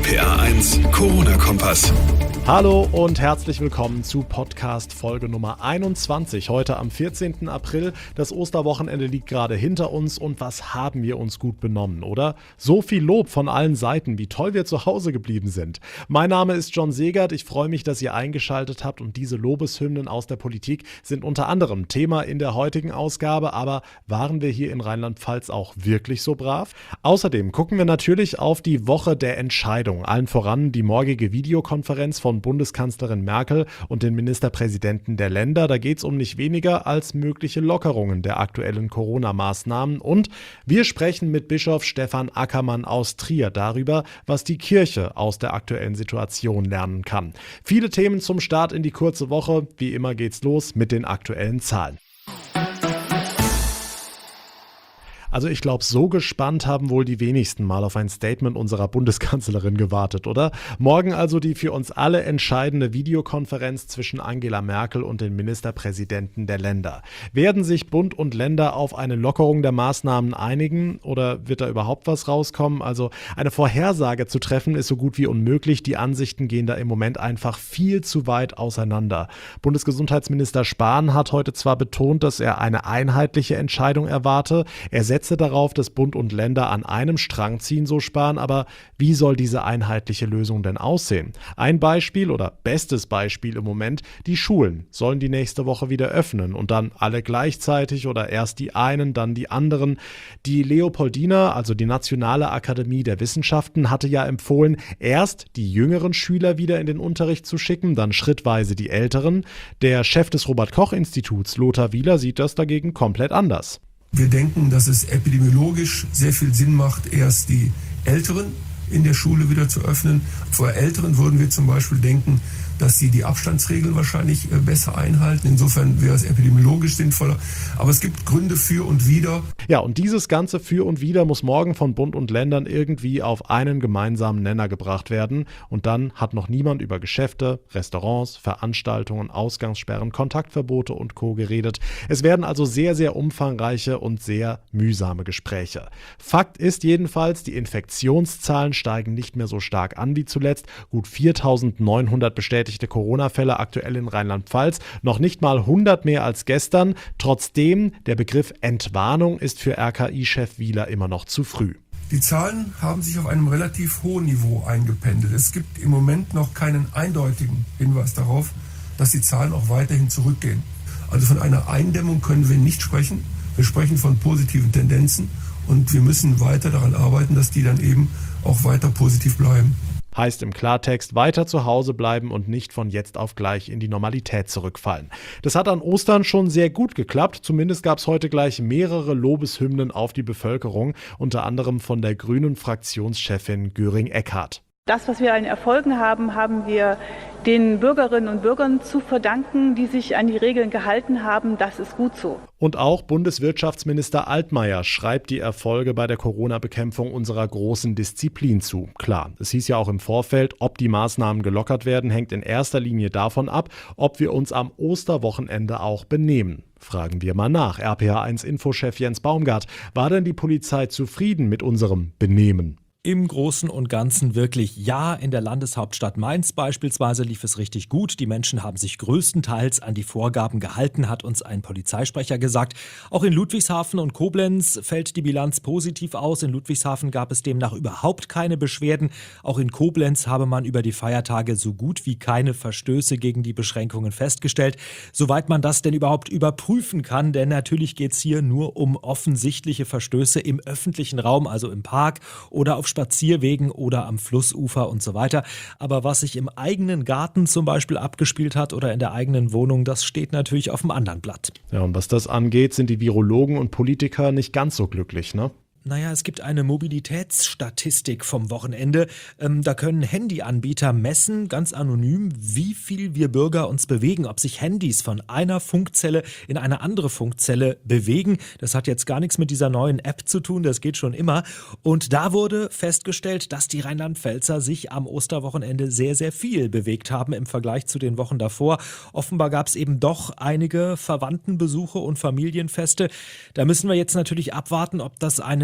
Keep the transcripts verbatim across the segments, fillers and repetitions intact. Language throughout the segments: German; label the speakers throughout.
Speaker 1: P R eins Corona-Kompass.
Speaker 2: Hallo und herzlich willkommen zu Podcast Folge Nummer einundzwanzig. Heute am vierzehnten April. Das Osterwochenende liegt gerade hinter uns und was haben wir uns gut benommen, oder? So viel Lob von allen Seiten, wie toll wir zu Hause geblieben sind. Mein Name ist John Segert. Ich freue mich, dass ihr eingeschaltet habt und diese Lobeshymnen aus der Politik sind unter anderem Thema in der heutigen Ausgabe. Aber waren wir hier in Rheinland-Pfalz auch wirklich so brav? Außerdem gucken wir natürlich auf die Woche der Entscheidung. Allen voran die morgige Videokonferenz von Bundeskanzlerin Merkel und den Ministerpräsidenten der Länder. Da geht es um nicht weniger als mögliche Lockerungen der aktuellen Corona-Maßnahmen. Und wir sprechen mit Bischof Stefan Ackermann aus Trier darüber, was die Kirche aus der aktuellen Situation lernen kann. Viele Themen zum Start in die kurze Woche. Wie immer geht's los mit den aktuellen Zahlen. Also ich glaube, so gespannt haben wohl die wenigsten mal auf ein Statement unserer Bundeskanzlerin gewartet, oder? Morgen also die für uns alle entscheidende Videokonferenz zwischen Angela Merkel und den Ministerpräsidenten der Länder. Werden sich Bund und Länder auf eine Lockerung der Maßnahmen einigen oder wird da überhaupt was rauskommen? Also eine Vorhersage zu treffen ist so gut wie unmöglich. Die Ansichten gehen da im Moment einfach viel zu weit auseinander. Bundesgesundheitsminister Spahn hat heute zwar betont, dass er eine einheitliche Entscheidung erwarte. Er setzt darauf, dass Bund und Länder an einem Strang ziehen, so Spahn, aber wie soll diese einheitliche Lösung denn aussehen? Ein Beispiel oder bestes Beispiel im Moment, die Schulen sollen die nächste Woche wieder öffnen und dann alle gleichzeitig oder erst die einen, dann die anderen. Die Leopoldina, also die Nationale Akademie der Wissenschaften, hatte ja empfohlen, erst die jüngeren Schüler wieder in den Unterricht zu schicken, dann schrittweise die älteren. Der Chef des Robert-Koch-Instituts, Lothar Wieler, sieht das dagegen komplett anders.
Speaker 3: Wir denken, dass es epidemiologisch sehr viel Sinn macht, erst die Älteren in der Schule wieder zu öffnen. Vor Älteren würden wir zum Beispiel denken, dass sie die Abstandsregeln wahrscheinlich besser einhalten. Insofern wäre es epidemiologisch sinnvoller. Aber es gibt Gründe für und wider.
Speaker 2: Ja, und dieses ganze Für und Wider muss morgen von Bund und Ländern irgendwie auf einen gemeinsamen Nenner gebracht werden. Und dann hat noch niemand über Geschäfte, Restaurants, Veranstaltungen, Ausgangssperren, Kontaktverbote und Co. geredet. Es werden also sehr, sehr umfangreiche und sehr mühsame Gespräche. Fakt ist jedenfalls, die Infektionszahlen steigen nicht mehr so stark an wie zuletzt. Gut viertausendneunhundert bestätigte Corona-Fälle aktuell in Rheinland-Pfalz, noch nicht mal hundert mehr als gestern. Trotzdem, der Begriff Entwarnung ist für R K I-Chef Wieler immer noch zu früh.
Speaker 3: Die Zahlen haben sich auf einem relativ hohen Niveau eingependelt. Es gibt im Moment noch keinen eindeutigen Hinweis darauf, dass die Zahlen auch weiterhin zurückgehen. Also von einer Eindämmung können wir nicht sprechen. Wir sprechen von positiven Tendenzen und wir müssen weiter daran arbeiten, dass die dann eben auch weiter positiv bleiben.
Speaker 2: Heißt im Klartext, weiter zu Hause bleiben und nicht von jetzt auf gleich in die Normalität zurückfallen. Das hat an Ostern schon sehr gut geklappt. Zumindest gab es heute gleich mehrere Lobeshymnen auf die Bevölkerung, unter anderem von der grünen Fraktionschefin Göring-Eckardt.
Speaker 4: Das, was wir an Erfolgen haben, haben wir den Bürgerinnen und Bürgern zu verdanken, die sich an die Regeln gehalten haben. Das ist gut so.
Speaker 2: Und auch Bundeswirtschaftsminister Altmaier schreibt die Erfolge bei der Corona-Bekämpfung unserer großen Disziplin zu. Klar, es hieß ja auch im Vorfeld, ob die Maßnahmen gelockert werden, hängt in erster Linie davon ab, ob wir uns am Osterwochenende auch benehmen. Fragen wir mal nach. R P H eins Infochef Jens Baumgart, war denn die Polizei zufrieden mit unserem Benehmen?
Speaker 5: Im Großen und Ganzen wirklich ja. In der Landeshauptstadt Mainz beispielsweise lief es richtig gut. Die Menschen haben sich größtenteils an die Vorgaben gehalten, hat uns ein Polizeisprecher gesagt. Auch in Ludwigshafen und Koblenz fällt die Bilanz positiv aus. In Ludwigshafen gab es demnach überhaupt keine Beschwerden. Auch in Koblenz habe man über die Feiertage so gut wie keine Verstöße gegen die Beschränkungen festgestellt. Soweit man das denn überhaupt überprüfen kann, denn natürlich geht es hier nur um offensichtliche Verstöße im öffentlichen Raum, also im Park oder auf Spazierwegen oder am Flussufer und so weiter. Aber was sich im eigenen Garten zum Beispiel abgespielt hat oder in der eigenen Wohnung, das steht natürlich auf dem anderen Blatt.
Speaker 2: Ja, und was das angeht, sind die Virologen und Politiker nicht ganz so glücklich, ne?
Speaker 5: Naja, es gibt eine Mobilitätsstatistik vom Wochenende. Ähm, da können Handyanbieter messen, ganz anonym, wie viel wir Bürger uns bewegen, ob sich Handys von einer Funkzelle in eine andere Funkzelle bewegen. Das hat jetzt gar nichts mit dieser neuen App zu tun, das geht schon immer. Und da wurde festgestellt, dass die Rheinland-Pfälzer sich am Osterwochenende sehr, sehr viel bewegt haben im Vergleich zu den Wochen davor. Offenbar gab es eben doch einige Verwandtenbesuche und Familienfeste. Da müssen wir jetzt natürlich abwarten, ob das einen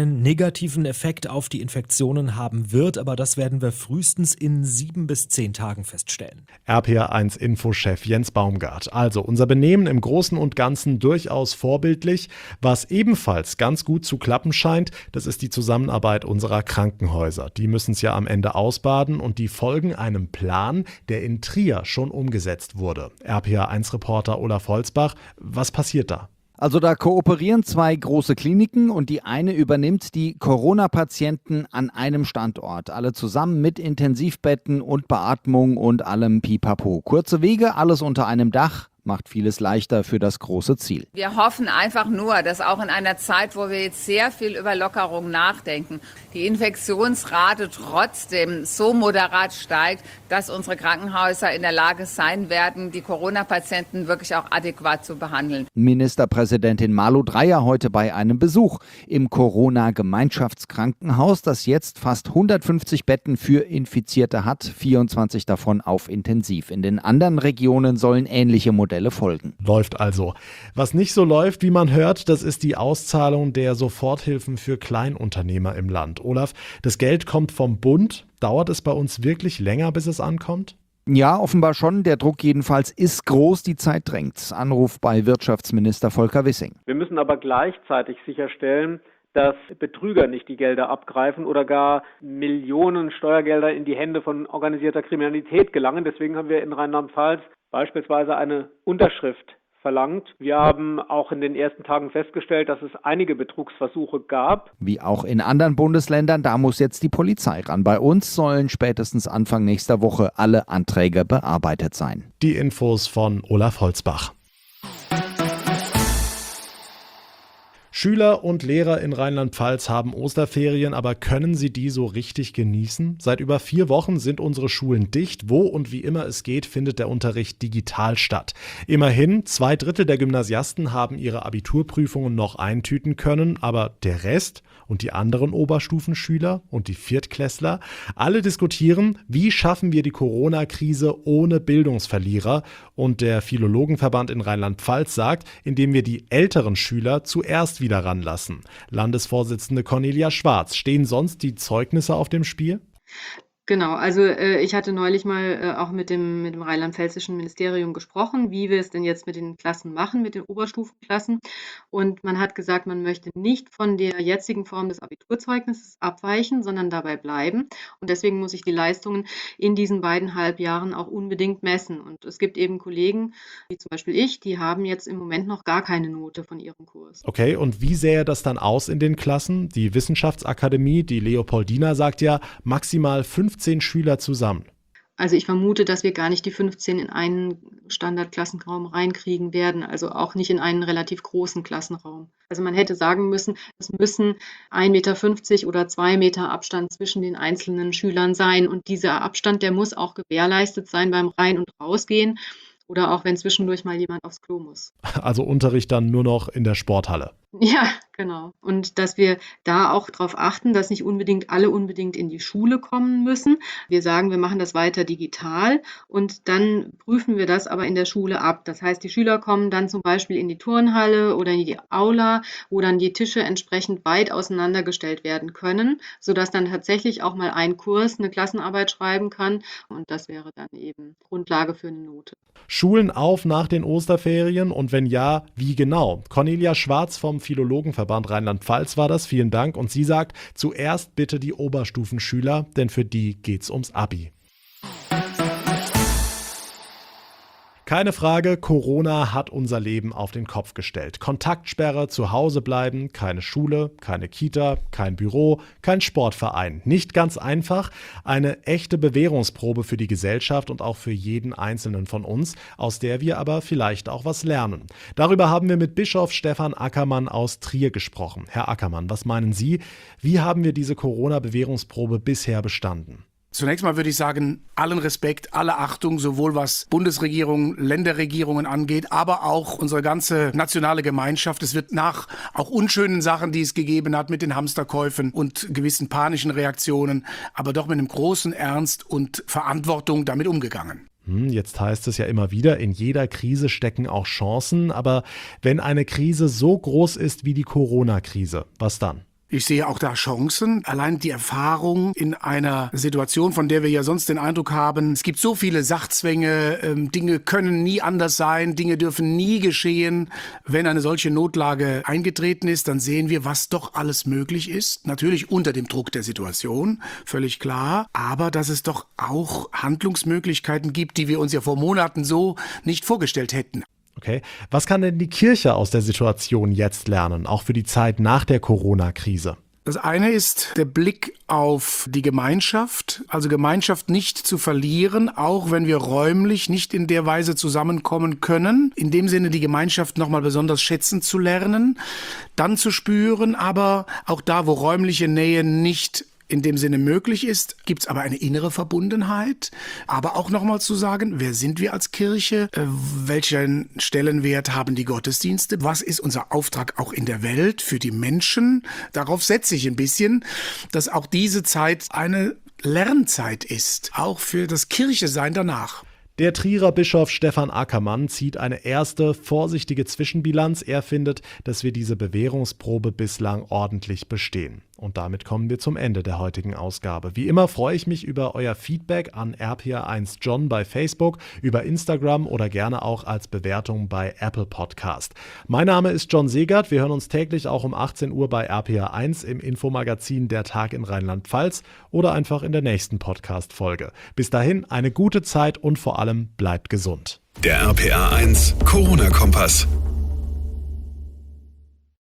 Speaker 5: einen negativen Effekt auf die Infektionen haben wird, aber das werden wir frühestens in sieben bis zehn Tagen feststellen.
Speaker 2: R P R eins Infochef Jens Baumgart. Also unser Benehmen im Großen und Ganzen durchaus vorbildlich. Was ebenfalls ganz gut zu klappen scheint, das ist die Zusammenarbeit unserer Krankenhäuser. Die müssen es ja am Ende ausbaden und die folgen einem Plan, der in Trier schon umgesetzt wurde. R P R eins Reporter Olaf Holzbach, was passiert da?
Speaker 6: Also da kooperieren zwei große Kliniken und die eine übernimmt die Corona-Patienten an einem Standort. Alle zusammen mit Intensivbetten und Beatmung und allem Pipapo. Kurze Wege, alles unter einem Dach. Macht vieles leichter für das große Ziel.
Speaker 7: Wir hoffen einfach nur, dass auch in einer Zeit, wo wir jetzt sehr viel über Lockerung nachdenken, die Infektionsrate trotzdem so moderat steigt, dass unsere Krankenhäuser in der Lage sein werden, die Corona-Patienten wirklich auch adäquat zu behandeln.
Speaker 6: Ministerpräsidentin Malu Dreyer heute bei einem Besuch im Corona-Gemeinschaftskrankenhaus, das jetzt fast hundertfünfzig Betten für Infizierte hat, vierundzwanzig davon auf Intensiv. In den anderen Regionen sollen ähnliche Modelle folgen.
Speaker 2: Läuft also. Was nicht so läuft, wie man hört, das ist die Auszahlung der Soforthilfen für Kleinunternehmer im Land. Olaf, das Geld kommt vom Bund. Dauert es bei uns wirklich länger, bis es ankommt?
Speaker 6: Ja, offenbar schon. Der Druck jedenfalls ist groß, die Zeit drängt. Anruf bei Wirtschaftsminister Volker Wissing.
Speaker 8: Wir müssen aber gleichzeitig sicherstellen, dass Betrüger nicht die Gelder abgreifen oder gar Millionen Steuergelder in die Hände von organisierter Kriminalität gelangen. Deswegen haben wir in Rheinland-Pfalz beispielsweise eine Unterschrift verlangt. Wir haben auch in den ersten Tagen festgestellt, dass es einige Betrugsversuche gab.
Speaker 6: Wie auch in anderen Bundesländern, da muss jetzt die Polizei ran. Bei uns sollen spätestens Anfang nächster Woche alle Anträge bearbeitet sein.
Speaker 2: Die Infos von Olaf Holzbach. Schüler und Lehrer in Rheinland-Pfalz haben Osterferien, aber können sie die so richtig genießen? Seit über vier Wochen sind unsere Schulen dicht. Wo und wie immer es geht, findet der Unterricht digital statt. Immerhin, zwei Drittel der Gymnasiasten haben ihre Abiturprüfungen noch eintüten können, aber der Rest und die anderen Oberstufenschüler und die Viertklässler, alle diskutieren, wie schaffen wir die Corona-Krise ohne Bildungsverlierer? Und der Philologenverband in Rheinland-Pfalz sagt, indem wir die älteren Schüler zuerst wieder ranlassen. Landesvorsitzende Cornelia Schwarz, stehen sonst die Zeugnisse auf dem Spiel?
Speaker 9: Genau, also äh, ich hatte neulich mal äh, auch mit dem, mit dem rheinland-pfälzischen Ministerium gesprochen, wie wir es denn jetzt mit den Klassen machen, mit den Oberstufenklassen. Und man hat gesagt, man möchte nicht von der jetzigen Form des Abiturzeugnisses abweichen, sondern dabei bleiben. Und deswegen muss ich die Leistungen in diesen beiden Halbjahren auch unbedingt messen. Und es gibt eben Kollegen, wie zum Beispiel ich, die haben jetzt im Moment noch gar keine Note von ihrem Kurs.
Speaker 2: Okay, und wie sähe das dann aus in den Klassen? Die Wissenschaftsakademie, die Leopoldina, sagt ja maximal fünfzehn Schüler zusammen.
Speaker 9: Also ich vermute, dass wir gar nicht die fünfzehn in einen Standardklassenraum reinkriegen werden, also auch nicht in einen relativ großen Klassenraum. Also man hätte sagen müssen, es müssen ein Meter fünfzig oder zwei Meter Abstand zwischen den einzelnen Schülern sein. Und dieser Abstand, der muss auch gewährleistet sein beim Rein- und Rausgehen oder auch wenn zwischendurch mal jemand aufs Klo muss.
Speaker 2: Also Unterricht dann nur noch in der Sporthalle.
Speaker 9: Ja, genau. Und dass wir da auch darauf achten, dass nicht unbedingt alle unbedingt in die Schule kommen müssen. Wir sagen, wir machen das weiter digital und dann prüfen wir das aber in der Schule ab. Das heißt, die Schüler kommen dann zum Beispiel in die Turnhalle oder in die Aula, wo dann die Tische entsprechend weit auseinandergestellt werden können, sodass dann tatsächlich auch mal ein Kurs eine Klassenarbeit schreiben kann. Und das wäre dann eben Grundlage für eine Note.
Speaker 2: Schulen auf nach den Osterferien und wenn ja, wie genau? Cornelia Schwarz vom Philologenverband Rheinland-Pfalz war das, vielen Dank. Und sie sagt, zuerst bitte die Oberstufenschüler, denn für die geht's ums Abi. Keine Frage, Corona hat unser Leben auf den Kopf gestellt. Kontaktsperre, zu Hause bleiben, keine Schule, keine Kita, kein Büro, kein Sportverein. Nicht ganz einfach, eine echte Bewährungsprobe für die Gesellschaft und auch für jeden Einzelnen von uns, aus der wir aber vielleicht auch was lernen. Darüber haben wir mit Bischof Stefan Ackermann aus Trier gesprochen. Herr Ackermann, was meinen Sie? Wie haben wir diese Corona-Bewährungsprobe bisher bestanden?
Speaker 10: Zunächst mal würde ich sagen, allen Respekt, alle Achtung, sowohl was Bundesregierung, Länderregierungen angeht, aber auch unsere ganze nationale Gemeinschaft. Es wird nach auch unschönen Sachen, die es gegeben hat mit den Hamsterkäufen und gewissen panischen Reaktionen, aber doch mit einem großen Ernst und Verantwortung damit umgegangen.
Speaker 2: Jetzt heißt es ja immer wieder, in jeder Krise stecken auch Chancen, aber wenn eine Krise so groß ist wie die Corona-Krise, was dann?
Speaker 10: Ich sehe auch da Chancen. Allein die Erfahrung in einer Situation, von der wir ja sonst den Eindruck haben, es gibt so viele Sachzwänge, ähm, Dinge können nie anders sein, Dinge dürfen nie geschehen. Wenn eine solche Notlage eingetreten ist, dann sehen wir, was doch alles möglich ist. Natürlich unter dem Druck der Situation, völlig klar. Aber dass es doch auch Handlungsmöglichkeiten gibt, die wir uns ja vor Monaten so nicht vorgestellt hätten.
Speaker 2: Okay. Was kann denn die Kirche aus der Situation jetzt lernen, auch für die Zeit nach der Corona-Krise?
Speaker 10: Das eine ist der Blick auf die Gemeinschaft, also Gemeinschaft nicht zu verlieren, auch wenn wir räumlich nicht in der Weise zusammenkommen können. In dem Sinne die Gemeinschaft nochmal besonders schätzen zu lernen, dann zu spüren, aber auch da, wo räumliche Nähe nicht in dem Sinne möglich ist, gibt es aber eine innere Verbundenheit. Aber auch nochmal zu sagen, wer sind wir als Kirche? Äh, welchen Stellenwert haben die Gottesdienste? Was ist unser Auftrag auch in der Welt für die Menschen? Darauf setze ich ein bisschen, dass auch diese Zeit eine Lernzeit ist, auch für das Kirchesein danach.
Speaker 2: Der Trierer Bischof Stefan Ackermann zieht eine erste, vorsichtige Zwischenbilanz. Er findet, dass wir diese Bewährungsprobe bislang ordentlich bestehen. Und damit kommen wir zum Ende der heutigen Ausgabe. Wie immer freue ich mich über euer Feedback an R P R eins John bei Facebook, über Instagram oder gerne auch als Bewertung bei Apple Podcast. Mein Name ist John Segert. Wir hören uns täglich auch um achtzehn Uhr bei R P R eins im Infomagazin Der Tag in Rheinland-Pfalz oder einfach in der nächsten Podcast-Folge. Bis dahin eine gute Zeit und vor allem bleibt gesund.
Speaker 1: Der R P R eins Corona-Kompass.